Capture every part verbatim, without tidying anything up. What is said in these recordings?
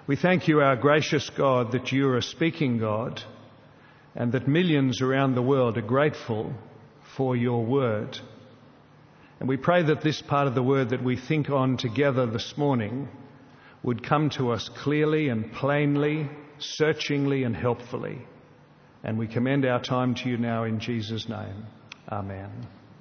We thank you, our gracious God, that you are a speaking God and that millions around the world are grateful for your word. And we pray that this part of the word that we think on together this morning would come to us clearly and plainly, searchingly and helpfully. And we commend our time to you now in Jesus' name. Amen.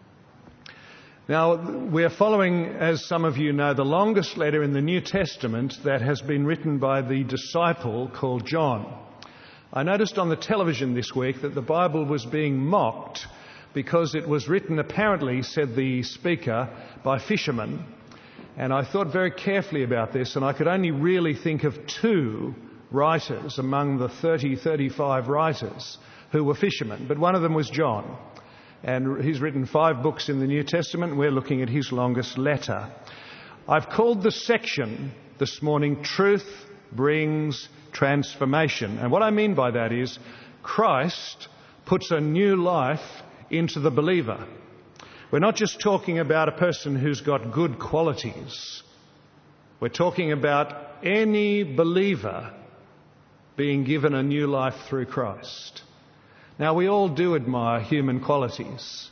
Now, we're following, as some of you know, the longest letter in the New Testament that has been written by the disciple called John. I noticed on the television this week that the Bible was being mocked because it was written, apparently, said the speaker, by fishermen. And I thought very carefully about this, and I could only really think of two writers among the thirty, thirty-five writers who were fishermen. But one of them was John. And he's written five books in the New Testament. We're looking at his longest letter. I've called the section this morning, Truth Brings Transformation. And what I mean by that is Christ puts a new life into the believer. We're not just talking about a person who's got good qualities. We're talking about any believer being given a new life through Christ. Now, we all do admire human qualities.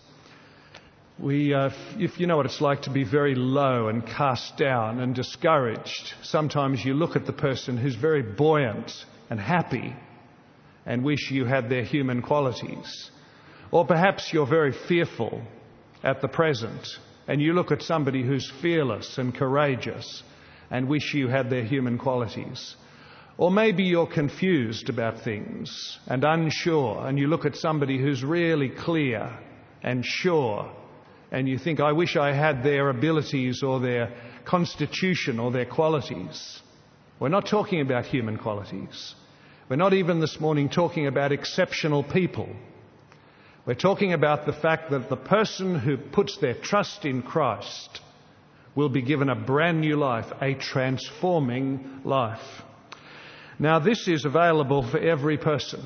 We, uh, if you know what it's like to be very low and cast down and discouraged, sometimes you look at the person who's very buoyant and happy and wish you had their human qualities. Or perhaps you're very fearful at the present and you look at somebody who's fearless and courageous and wish you had their human qualities. Or maybe you're confused about things and unsure, and you look at somebody who's really clear and sure, and you think, I wish I had their abilities or their constitution or their qualities. We're not talking about human qualities. We're not even this morning talking about exceptional people. We're talking about the fact that the person who puts their trust in Christ will be given a brand new life, a transforming life. Now, this is available for every person.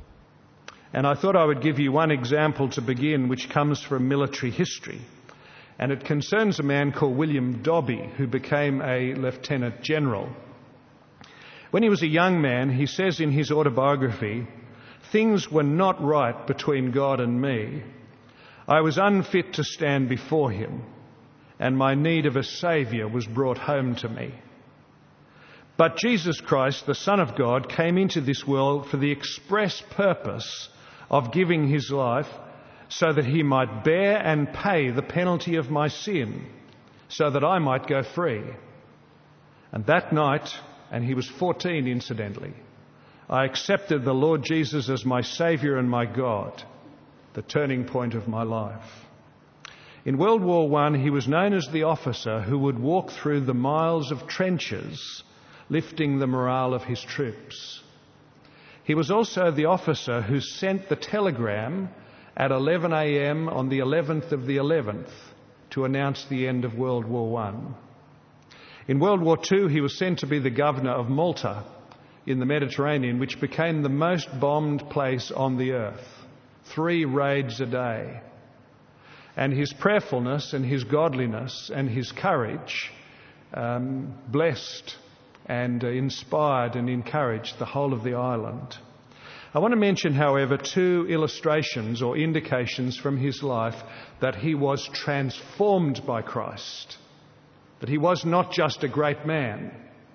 And I thought I would give you one example to begin, which comes from military history. And it concerns a man called William Dobbie, who became a lieutenant general. When he was a young man, he says in his autobiography, "Things were not right between God and me. I was unfit to stand before him, and my need of a saviour was brought home to me. But Jesus Christ, the Son of God, came into this world for the express purpose of giving his life so that he might bear and pay the penalty of my sin, so that I might go free. And that night," and he was fourteen incidentally, "I accepted the Lord Jesus as my Saviour and my God, the turning point of my life." In World War One, he was known as the officer who would walk through the miles of trenches lifting the morale of his troops. He was also the officer who sent the telegram at eleven a.m. on the eleventh of the eleventh to announce the end of World War One. In World War Two, he was sent to be the governor of Malta in the Mediterranean, which became the most bombed place on the earth. Three raids a day. And his prayerfulness and his godliness and his courage um, blessed and uh, inspired and encouraged the whole of the island. I want to mention, however, two illustrations or indications from his life that he was transformed by Christ, that he was not just a great man.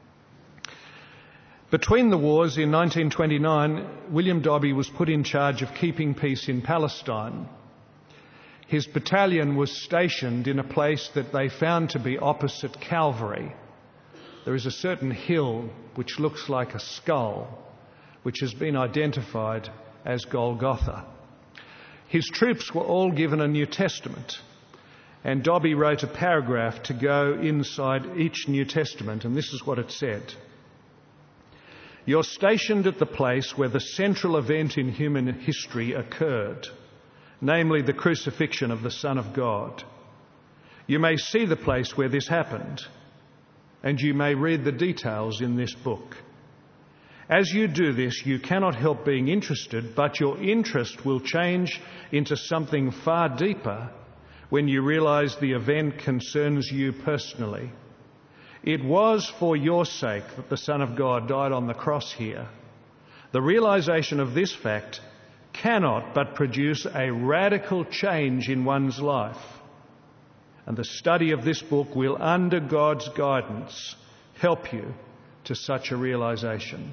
Between the wars in nineteen twenty-nine, William Dobbie was put in charge of keeping peace in Palestine. His battalion was stationed in a place that they found to be opposite Calvary. There is a certain hill which looks like a skull, which has been identified as Golgotha. His troops were all given a New Testament, and Dobbie wrote a paragraph to go inside each New Testament, and this is what it said. "You're stationed at the place where the central event in human history occurred, namely the crucifixion of the Son of God. You may see the place where this happened, and you may read the details in this book. As you do this, you cannot help being interested, but your interest will change into something far deeper when you realise the event concerns you personally. It was for your sake that the Son of God died on the cross here. The realization of this fact cannot but produce a radical change in one's life. And the study of this book will, under God's guidance, help you to such a realization.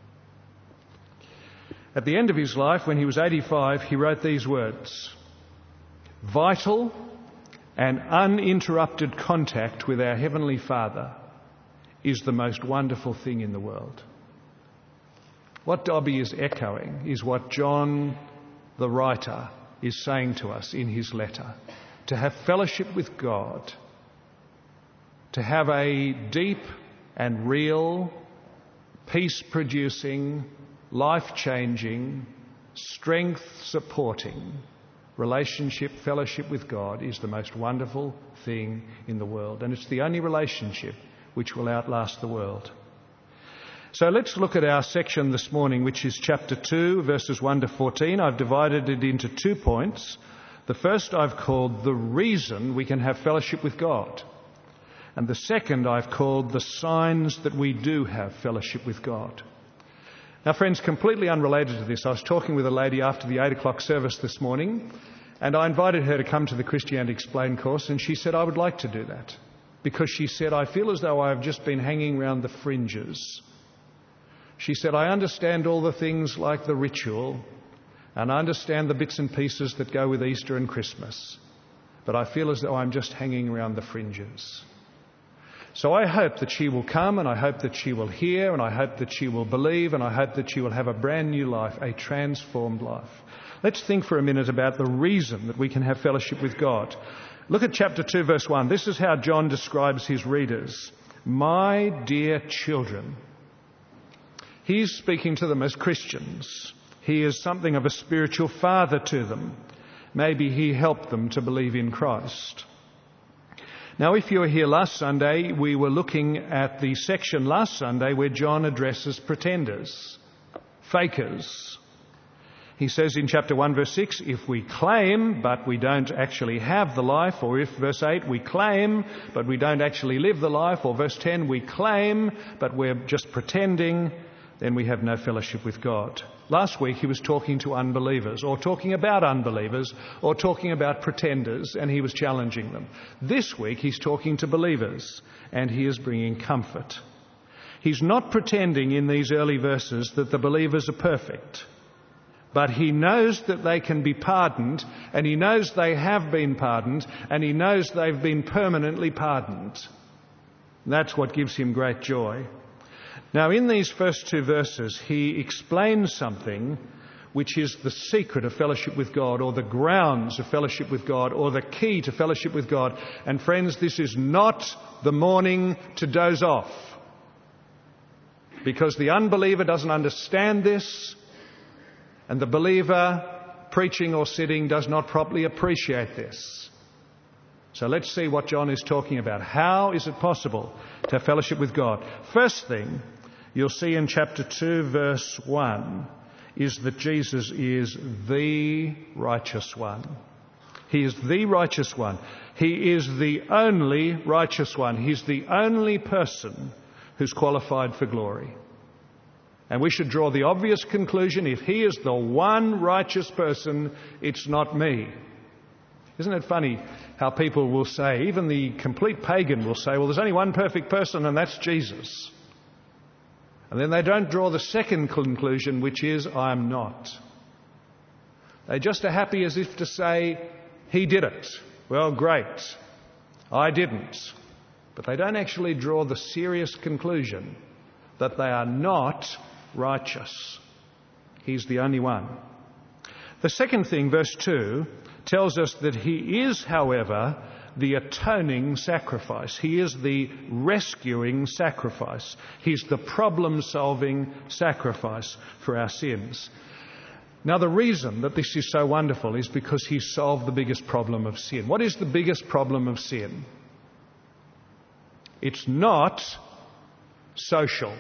At the end of his life, when he was eighty-five, he wrote these words: "Vital and uninterrupted contact with our Heavenly Father is the most wonderful thing in the world." What Dobby is echoing is what John, the writer, is saying to us in his letter. To have fellowship with God, to have a deep and real, peace-producing, life-changing, strength-supporting relationship, fellowship with God is the most wonderful thing in the world. And it's the only relationship which will outlast the world. So let's look at our section this morning, which is chapter two, verses one to fourteen. I've divided it into two points. The first I've called the reason we can have fellowship with God. And the second I've called the signs that we do have fellowship with God. Now, friends, completely unrelated to this, I was talking with a lady after the eight o'clock service this morning, and I invited her to come to the Christianity Explained course, and she said, "I would like to do that." Because she said, "I feel as though I've just been hanging around the fringes." She said, "I understand all the things like the ritual, and I understand the bits and pieces that go with Easter and Christmas, but I feel as though I'm just hanging around the fringes." So I hope that she will come, and I hope that she will hear, and I hope that she will believe, and I hope that she will have a brand new life, a transformed life. Let's think for a minute about the reason that we can have fellowship with God. Look at chapter two, verse one. This is how John describes his readers. "My dear children." He's speaking to them as Christians. He is something of a spiritual father to them. Maybe he helped them to believe in Christ. Now, if you were here last Sunday, we were looking at the section last Sunday where John addresses pretenders, fakers. He says in chapter one, verse six, if we claim but we don't actually have the life, or if, verse eight, we claim but we don't actually live the life, or verse ten, we claim but we're just pretending, then we have no fellowship with God. Last week he was talking to unbelievers, or talking about unbelievers, or talking about pretenders, and he was challenging them. This week he's talking to believers, and he is bringing comfort. He's not pretending in these early verses that the believers are perfect, but he knows that they can be pardoned, and he knows they have been pardoned, and he knows they've been permanently pardoned. That's what gives him great joy. Now, in these first two verses, he explains something which is the secret of fellowship with God, or the grounds of fellowship with God, or the key to fellowship with God. And friends, this is not the morning to doze off, because the unbeliever doesn't understand this, and the believer, preaching or sitting, does not properly appreciate this. So let's see what John is talking about. How is it possible to have fellowship with God? First thing you'll see in chapter two, verse one, is that Jesus is the righteous one. He is the righteous one. He is the only righteous one. He's the only person who's qualified for glory. And we should draw the obvious conclusion: if he is the one righteous person, it's not me. Isn't it funny how people will say, even the complete pagan will say, well, there's only one perfect person, and that's Jesus. And then they don't draw the second conclusion, which is, I'm not. They just are happy as if to say, he did it. Well, great. I didn't. But they don't actually draw the serious conclusion that they are not righteous. He's the only one. The second thing, verse two, tells us that he is, however, the atoning sacrifice. He is the rescuing sacrifice. He's the problem-solving sacrifice for our sins. Now, the reason that this is so wonderful is because he solved the biggest problem of sin. What is the biggest problem of sin? It's not social.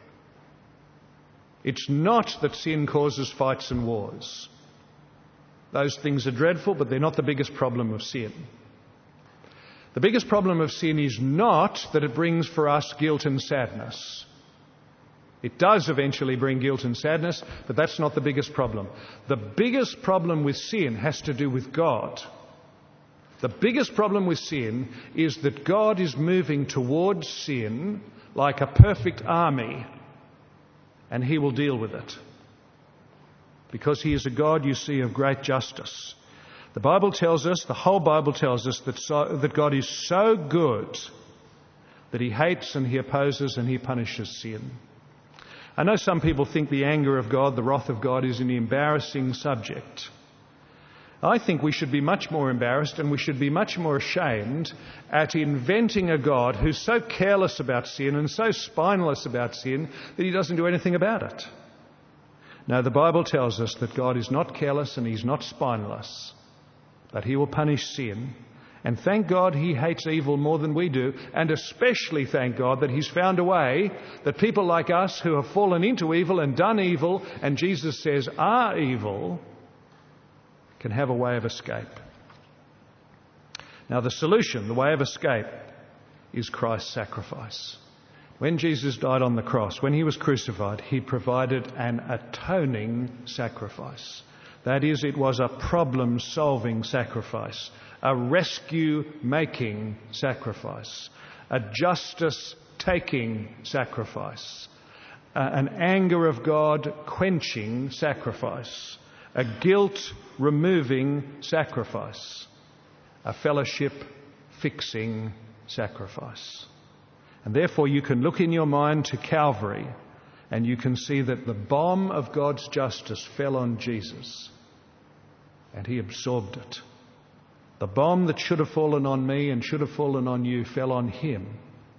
It's not that sin causes fights and wars. Those things are dreadful, but they're not the biggest problem of sin. The biggest problem of sin is not that it brings for us guilt and sadness. It does eventually bring guilt and sadness, but that's not the biggest problem. The biggest problem with sin has to do with God. The biggest problem with sin is that God is moving towards sin like a perfect army, and he will deal with it. Because he is a God, you see, of great justice. The Bible tells us, the whole Bible tells us that, so, that God is so good that he hates and he opposes and he punishes sin. I know some people think the anger of God, the wrath of God, is an embarrassing subject. I think we should be much more embarrassed and we should be much more ashamed at inventing a God who's so careless about sin and so spineless about sin that he doesn't do anything about it. No, the Bible tells us that God is not careless and he's not spineless, but he will punish sin. And thank God he hates evil more than we do, and especially thank God that he's found a way that people like us who have fallen into evil and done evil, and Jesus says are evil, can have a way of escape. Now the solution, the way of escape, is Christ's sacrifice. When Jesus died on the cross, when he was crucified, he provided an atoning sacrifice. That is, it was a problem-solving sacrifice, a rescue-making sacrifice, a justice-taking sacrifice, an anger of God quenching sacrifice, a guilt-removing sacrifice, a fellowship-fixing sacrifice. And therefore you can look in your mind to Calvary and you can see that the bomb of God's justice fell on Jesus and he absorbed it. The bomb that should have fallen on me and should have fallen on you fell on him.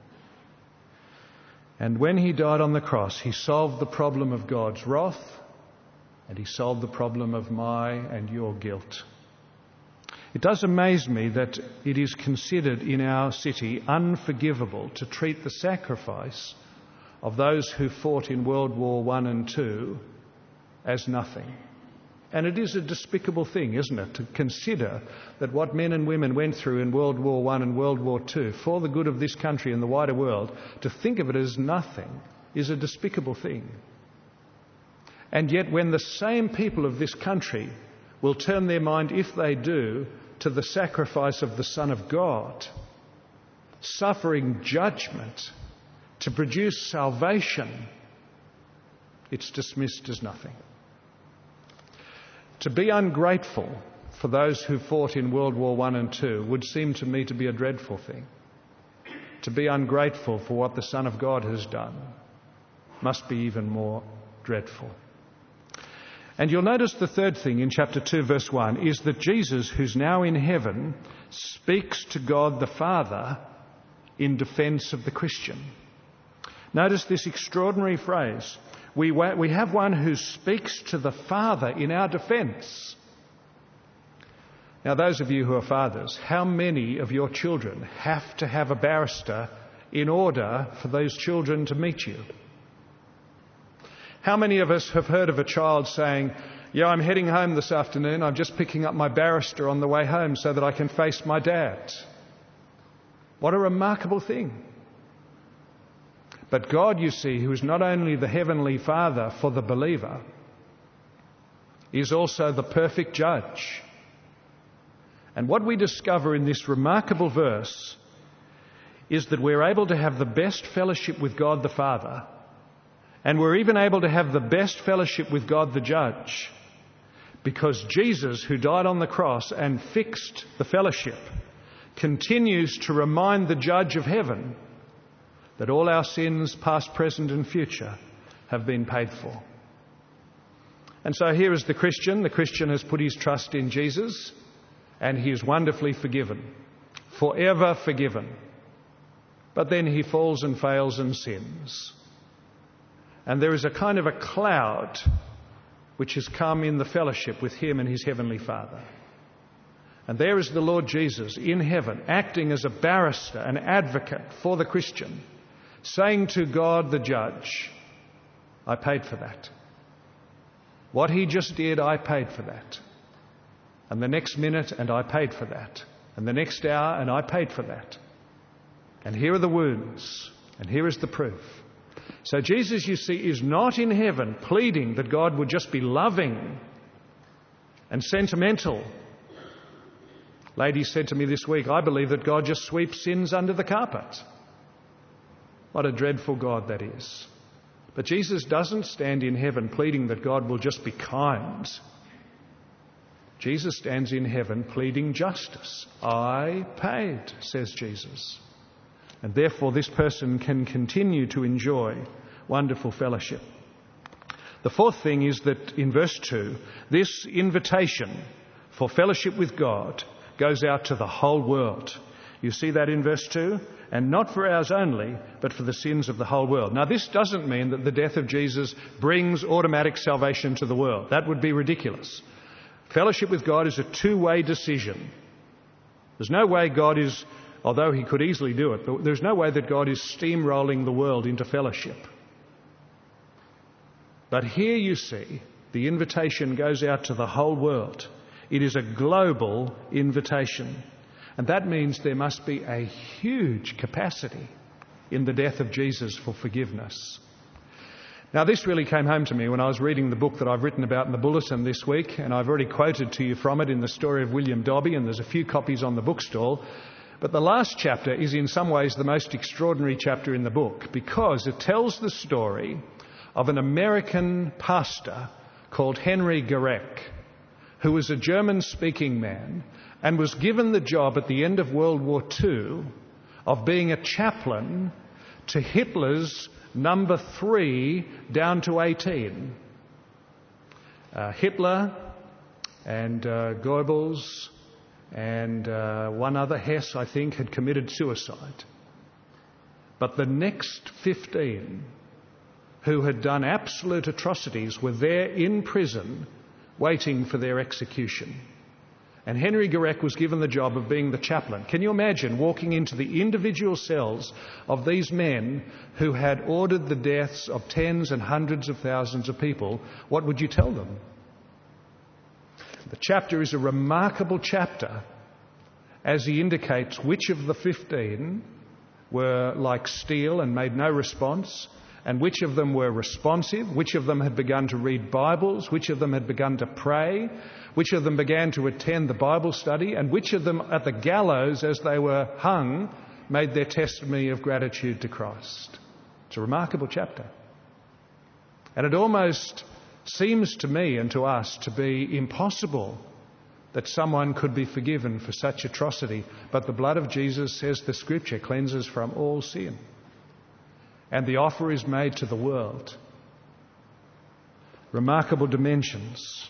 And when he died on the cross, he solved the problem of God's wrath and he solved the problem of my and your guilt. It does amaze me that it is considered in our city unforgivable to treat the sacrifice of those who fought in World War One and Two as nothing. And it is a despicable thing, isn't it, to consider that what men and women went through in World War One and World War Two for the good of this country and the wider world, to think of it as nothing is a despicable thing. And yet when the same people of this country will turn their mind, if they do, to the sacrifice of the Son of God, suffering judgment to produce salvation, it's dismissed as nothing. To be ungrateful for those who fought in World War One and Two would seem to me to be a dreadful thing. To be ungrateful for what the Son of God has done must be even more dreadful. And you'll notice the third thing in chapter two, verse one, is that Jesus, who's now in heaven, speaks to God the Father in defence of the Christian. Notice this extraordinary phrase. We, wa- we have one who speaks to the Father in our defence. Now, those of you who are fathers, how many of your children have to have a barrister in order for those children to meet you? How many of us have heard of a child saying, yeah, I'm heading home this afternoon, I'm just picking up my barrister on the way home so that I can face my dad? What a remarkable thing. But God, you see, who is not only the Heavenly Father for the believer, is also the perfect judge. And what we discover in this remarkable verse is that we're able to have the best fellowship with God the Father, and we're even able to have the best fellowship with God the Judge, because Jesus, who died on the cross and fixed the fellowship, continues to remind the Judge of heaven that all our sins, past, present and future, have been paid for. And so here is the Christian. The Christian has put his trust in Jesus and he is wonderfully forgiven, forever forgiven. But then he falls and fails and sins. And there is a kind of a cloud which has come in the fellowship with him and his Heavenly Father. And there is the Lord Jesus in heaven, acting as a barrister, an advocate for the Christian, saying to God the Judge, I paid for that. What he just did, I paid for that. And the next minute, and I paid for that. And the next hour, and I paid for that. And here are the wounds, and here is the proof. So Jesus, you see, is not in heaven pleading that God would just be loving and sentimental. Lady said to me this week, I believe that God just sweeps sins under the carpet. What a dreadful God that is. But Jesus doesn't stand in heaven pleading that God will just be kind. Jesus stands in heaven pleading justice. I paid, says Jesus. And therefore this person can continue to enjoy wonderful fellowship. The fourth thing is that in verse two, this invitation for fellowship with God goes out to the whole world. You see that in verse two? And not for ours only, but for the sins of the whole world. Now this doesn't mean that the death of Jesus brings automatic salvation to the world. That would be ridiculous. Fellowship with God is a two-way decision. There's no way God is, although he could easily do it, but there's no way that God is steamrolling the world into fellowship. But here you see, the invitation goes out to the whole world. It is a global invitation. And that means there must be a huge capacity in the death of Jesus for forgiveness. Now, this really came home to me when I was reading the book that I've written about in the bulletin this week, and I've already quoted to you from it in the story of William Dobby, and there's a few copies on the bookstall. But the last chapter is in some ways the most extraordinary chapter in the book, because it tells the story of an American pastor called Henry Garreck, who was a German-speaking man and was given the job at the end of World War Two of being a chaplain to Hitler's number three down to eighteen. Uh, Hitler and uh, Goebbels and uh, one other, Hess, I think, had committed suicide. But the next fifteen who had done absolute atrocities were there in prison waiting for their execution. And Henry Garreck was given the job of being the chaplain. Can you imagine walking into the individual cells of these men who had ordered the deaths of tens and hundreds of thousands of people? What would you tell them? The chapter is a remarkable chapter as he indicates which of the fifteen were like steel and made no response, and which of them were responsive, which of them had begun to read Bibles, which of them had begun to pray, which of them began to attend the Bible study, and which of them at the gallows as they were hung made their testimony of gratitude to Christ. It's a remarkable chapter. And it almost seems to me and to us to be impossible that someone could be forgiven for such atrocity. But the blood of Jesus, says the Scripture, cleanses from all sin. And the offer is made to the world. Remarkable dimensions.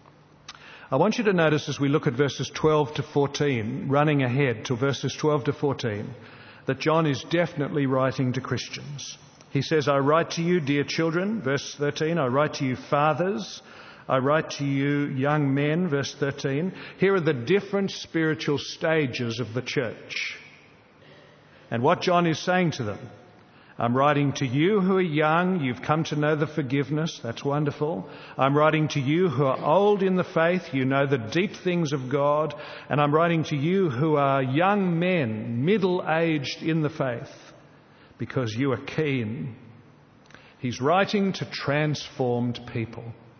I want you to notice as we look at verses twelve to fourteen, running ahead to verses twelve to fourteen, that John is definitely writing to Christians. He says, I write to you, dear children, verse thirteen. I write to you, fathers. I write to you, young men, verse thirteen. Here are the different spiritual stages of the church. And what John is saying to them, I'm writing to you who are young. You've come to know the forgiveness. That's wonderful. I'm writing to you who are old in the faith. You know the deep things of God. And I'm writing to you who are young men, middle-aged in the faith, because you are keen. He's writing to transformed people.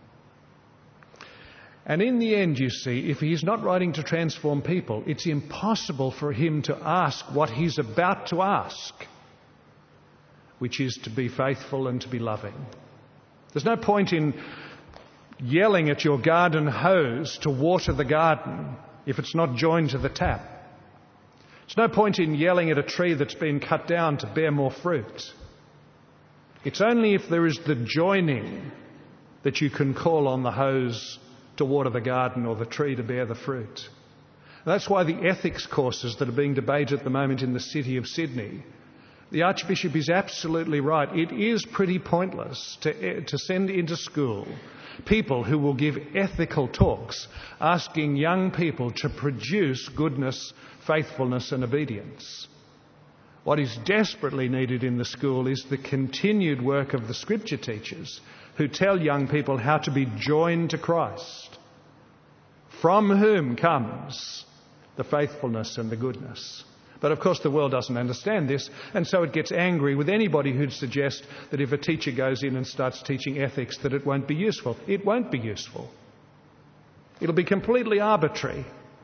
And in the end, you see, if he's not writing to transform people, it's impossible for him to ask what he's about to ask, which is to be faithful and to be loving. There's no point in yelling at your garden hose to water the garden if it's not joined to the tap. There's no point in yelling at a tree that's been cut down to bear more fruit. It's only if there is the joining that you can call on the hose to water the garden or the tree to bear the fruit. And that's why the ethics courses that are being debated at the moment in the city of Sydney, the Archbishop is absolutely right. It is pretty pointless to, to send into school people who will give ethical talks asking young people to produce goodness, faithfulness and obedience. What is desperately needed in the school is the continued work of the Scripture teachers who tell young people how to be joined to Christ, from whom comes the faithfulness and the goodness. But of course the world doesn't understand this, and so it gets angry with anybody who'd suggest that if a teacher goes in and starts teaching ethics that it won't be useful. It won't be useful. It'll be completely arbitrary.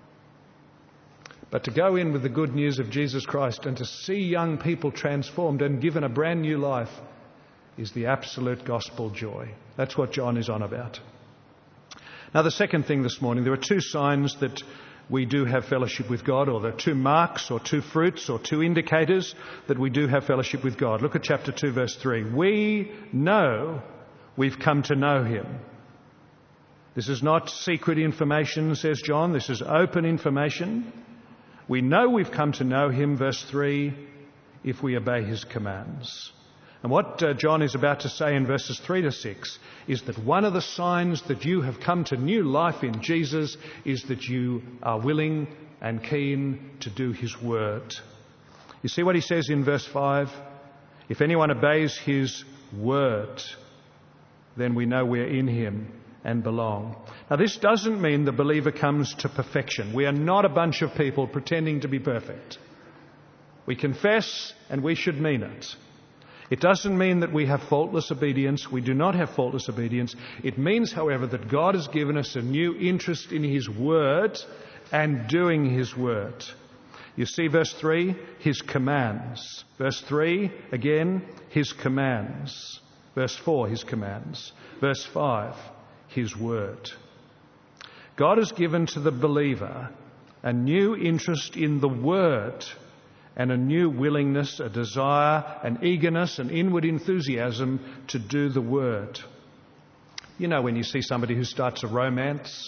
But to go in with the good news of Jesus Christ and to see young people transformed and given a brand new life is the absolute gospel joy. That's what John is on about. Now, the second thing this morning, there are two signs that we do have fellowship with God, or there are two marks or two fruits or two indicators that we do have fellowship with God. Look at chapter two, verse three. We know we've come to know him. This is not secret information, says John. This is open information. We know we've come to know him, verse three, if we obey his commands. And what uh, John is about to say in verses three to six is that one of the signs that you have come to new life in Jesus is that you are willing and keen to do his word. You see what he says in verse five? If anyone obeys his word, then we know we're in him and belong. Now, this doesn't mean the believer comes to perfection. We are not a bunch of people pretending to be perfect. We confess and we should mean it. It doesn't mean that we have faultless obedience. We do not have faultless obedience. It means, however, that God has given us a new interest in his word and doing his word. You see verse three, his commands. Verse three, again, his commands. Verse four, his commands. Verse five, his word. God has given to the believer a new interest in the word and a new willingness, a desire, an eagerness, an inward enthusiasm to do the word. You know, when you see somebody who starts a romance,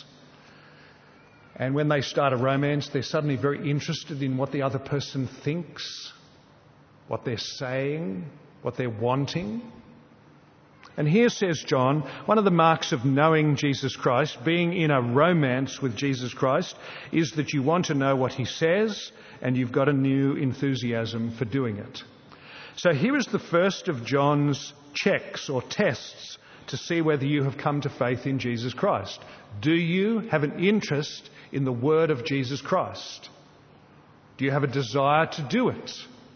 and when they start a romance, they're suddenly very interested in what the other person thinks, what they're saying, what they're wanting. And here, says John, one of the marks of knowing Jesus Christ, being in a romance with Jesus Christ, is that you want to know what he says and you've got a new enthusiasm for doing it. So here is the first of John's checks or tests to see whether you have come to faith in Jesus Christ. Do you have an interest in the word of Jesus Christ? Do you have a desire to do it?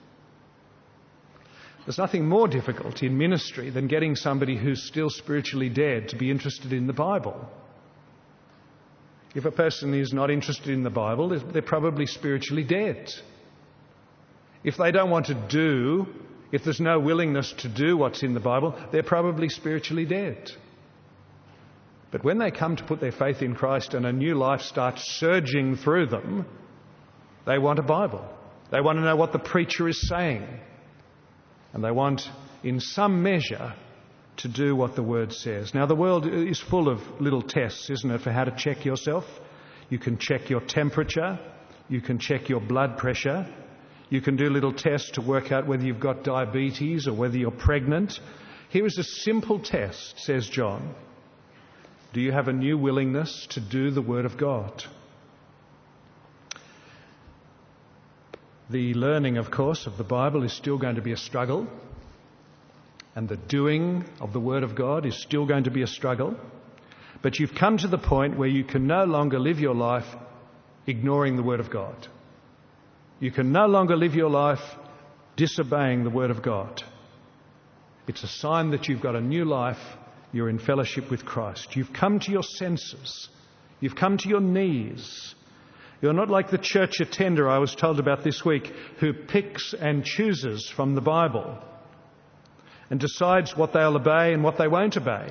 There's nothing more difficult in ministry than getting somebody who's still spiritually dead to be interested in the Bible. If a person is not interested in the Bible, they're probably spiritually dead. If they don't want to do, if there's no willingness to do what's in the Bible, they're probably spiritually dead. But when they come to put their faith in Christ and a new life starts surging through them, they want a Bible. They want to know what the preacher is saying. And they want, in some measure, to do what the word says. Now, the world is full of little tests, isn't it, for how to check yourself? You can check your temperature. You can check your blood pressure. You can do little tests to work out whether you've got diabetes or whether you're pregnant. Here is a simple test, says John. Do you have a new willingness to do the word of God? The learning, of course, of the Bible is still going to be a struggle. And the doing of the Word of God is still going to be a struggle. But you've come to the point where you can no longer live your life ignoring the Word of God. You can no longer live your life disobeying the Word of God. It's a sign that you've got a new life. You're in fellowship with Christ. You've come to your senses. You've come to your knees. You're not like the church attender I was told about this week, who picks and chooses from the Bible and decides what they'll obey and what they won't obey.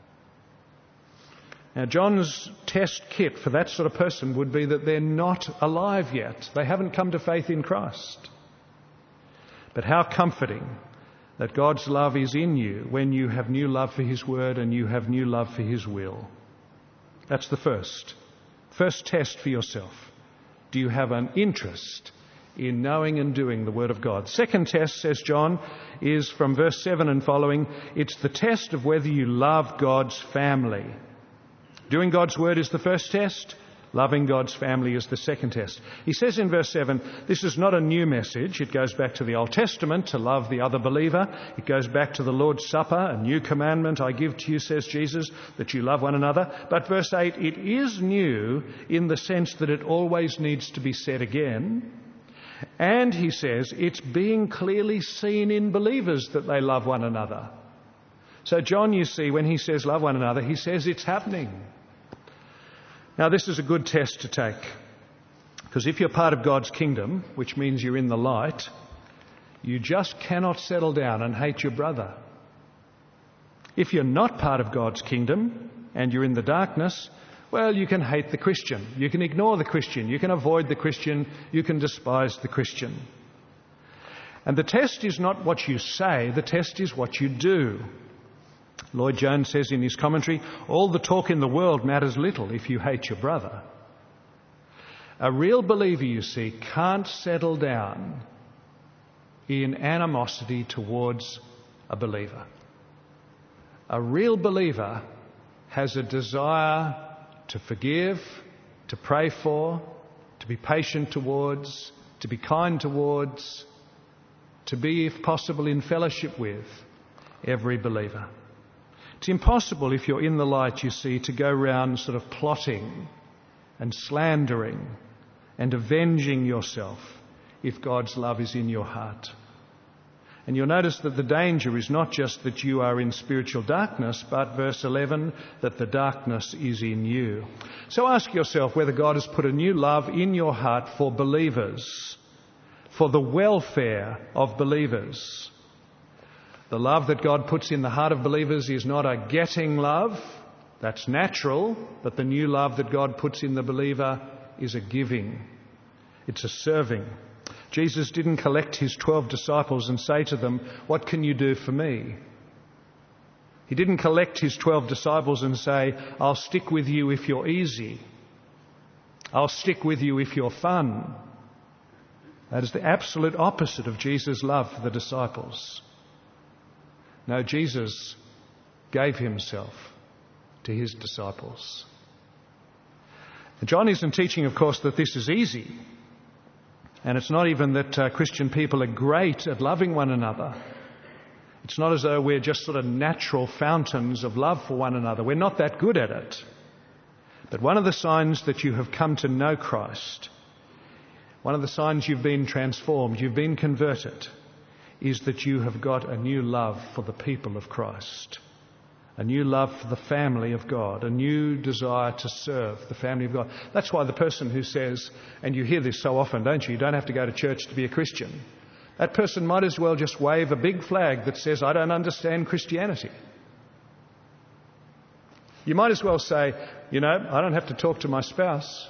Now, John's test kit for that sort of person would be that they're not alive yet. They haven't come to faith in Christ. But how comforting that God's love is in you when you have new love for his word and you have new love for his will. That's the first. First test for yourself. Do you have an interest in knowing and doing the Word of God? Second test, says John, is from verse seven and following. It's the test of whether you love God's family. Doing God's Word is the first test. Loving God's family is the second test. He says in verse seven, this is not a new message. It goes back to the Old Testament, to love the other believer. It goes back to the Lord's Supper, a new commandment I give to you, says Jesus, that you love one another. But verse eight, it is new in the sense that it always needs to be said again. And he says it's being clearly seen in believers that they love one another. So John, you see, when he says love one another, he says it's happening. Now, this is a good test to take, because if you're part of God's kingdom, which means you're in the light, you just cannot settle down and hate your brother. If you're not part of God's kingdom and you're in the darkness, well, you can hate the Christian. You can ignore the Christian. You can avoid the Christian. You can despise the Christian. And the test is not what you say. The test is what you do. Lloyd Jones says in his commentary, all the talk in the world matters little if you hate your brother. A real believer, you see, can't settle down in animosity towards a believer. A real believer has a desire to forgive, to pray for, to be patient towards, to be kind towards, to be, if possible, in fellowship with every believer. It's impossible, if you're in the light, you see, to go round sort of plotting and slandering and avenging yourself if God's love is in your heart. And you'll notice that the danger is not just that you are in spiritual darkness, but verse eleven, that the darkness is in you. So ask yourself whether God has put a new love in your heart for believers, for the welfare of believers. The love that God puts in the heart of believers is not a getting love. That's natural. But the new love that God puts in the believer is a giving. It's a serving. Jesus didn't collect his twelve disciples and say to them, what can you do for me? He didn't collect his twelve disciples and say, I'll stick with you if you're easy. I'll stick with you if you're fun. That is the absolute opposite of Jesus' love for the disciples. No, Jesus gave himself to his disciples. And John isn't teaching, of course, that this is easy. And it's not even that uh, Christian people are great at loving one another. It's not as though we're just sort of natural fountains of love for one another. We're not that good at it. But one of the signs that you have come to know Christ, one of the signs you've been transformed, you've been converted, is that you have got a new love for the people of Christ, a new love for the family of God, a new desire to serve the family of God. That's why the person who says, and you hear this so often, don't you, you don't have to go to church to be a Christian. That person might as well just wave a big flag that says, I don't understand Christianity. You might as well say, you know, I don't have to talk to my spouse.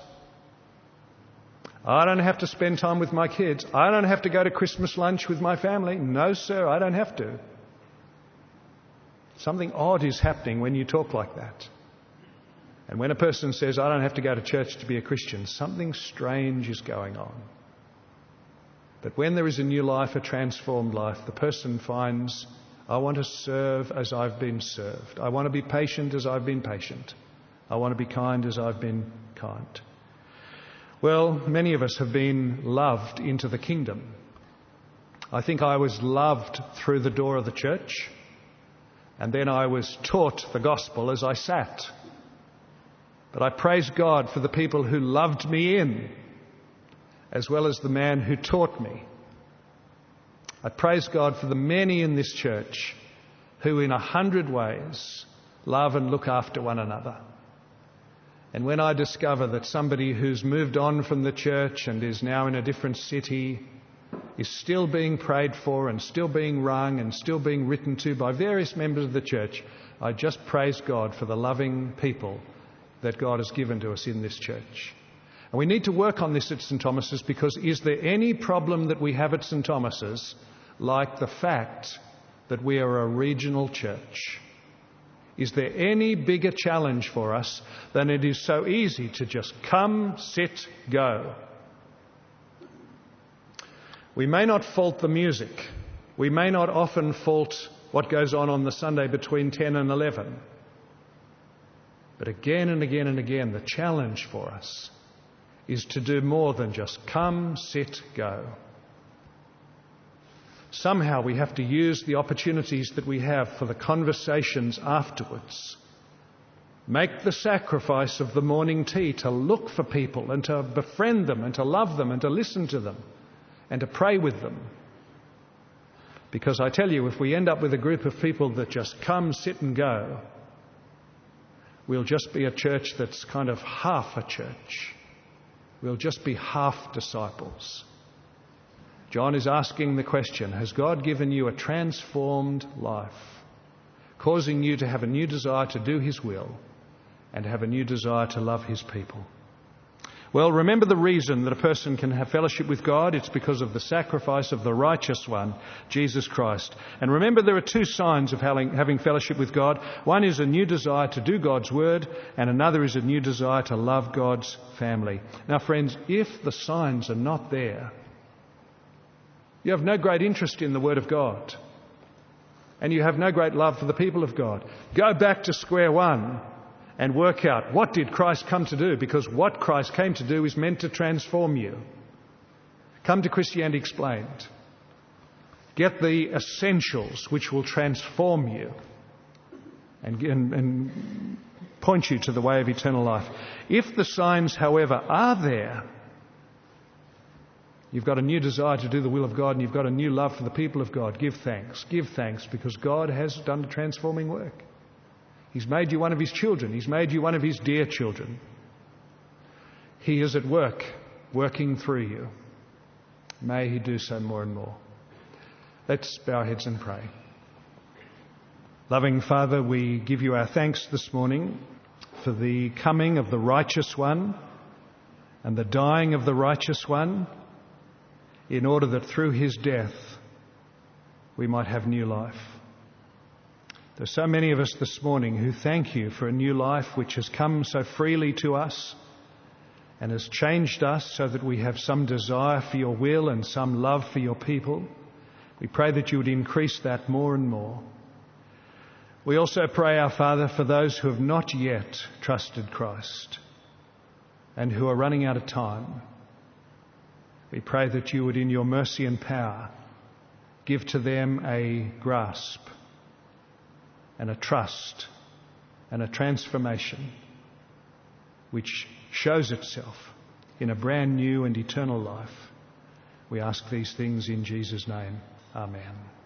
I don't have to spend time with my kids. I don't have to go to Christmas lunch with my family. No, sir, I don't have to. Something odd is happening when you talk like that. And when a person says, I don't have to go to church to be a Christian, something strange is going on. But when there is a new life, a transformed life, the person finds, I want to serve as I've been served. I want to be patient as I've been patient. I want to be kind as I've been kind. Well, many of us have been loved into the kingdom. I think I was loved through the door of the church, and then I was taught the gospel as I sat. But I praise God for the people who loved me in, as well as the man who taught me. I praise God for the many in this church who in a hundred ways love and look after one another. And when I discover that somebody who's moved on from the church and is now in a different city is still being prayed for and still being rung and still being written to by various members of the church, I just praise God for the loving people that God has given to us in this church. And we need to work on this at St Thomas's, because is there any problem that we have at St Thomas's like the fact that we are a regional church? Is there any bigger challenge for us than it is so easy to just come, sit, go? We may not fault the music. We may not often fault what goes on on the Sunday between ten and eleven. But again and again and again, the challenge for us is to do more than just come, sit, go. Somehow we have to use the opportunities that we have for the conversations afterwards. Make the sacrifice of the morning tea to look for people and to befriend them and to love them and to listen to them and to pray with them. Because I tell you, if we end up with a group of people that just come, sit and go, we'll just be a church that's kind of half a church. We'll just be half disciples. John is asking the question, has God given you a transformed life, causing you to have a new desire to do his will and have a new desire to love his people? Well, remember the reason that a person can have fellowship with God. It's because of the sacrifice of the righteous one, Jesus Christ. And remember, there are two signs of having fellowship with God. One is a new desire to do God's word, and another is a new desire to love God's family. Now, friends, if the signs are not there, you have no great interest in the word of God, and you have no great love for the people of God. Go back to square one and work out, what did Christ come to do? Because what Christ came to do is meant to transform you. Come to Christianity Explained. Get the essentials which will transform you and, and, and point you to the way of eternal life. If the signs, however, are there, you've got a new desire to do the will of God and you've got a new love for the people of God, give thanks. Give thanks because God has done a transforming work. He's made you one of his children. He's made you one of his dear children. He is at work, working through you. May he do so more and more. Let's bow our heads and pray. Loving Father, we give you our thanks this morning for the coming of the righteous one and the dying of the righteous one, in order that through his death we might have new life. There's so many of us this morning who thank you for a new life which has come so freely to us and has changed us so that we have some desire for your will and some love for your people. We pray that you would increase that more and more. We also pray, our Father, for those who have not yet trusted Christ and who are running out of time. We pray that you would, in your mercy and power, give to them a grasp and a trust and a transformation which shows itself in a brand new and eternal life. We ask these things in Jesus' name. Amen.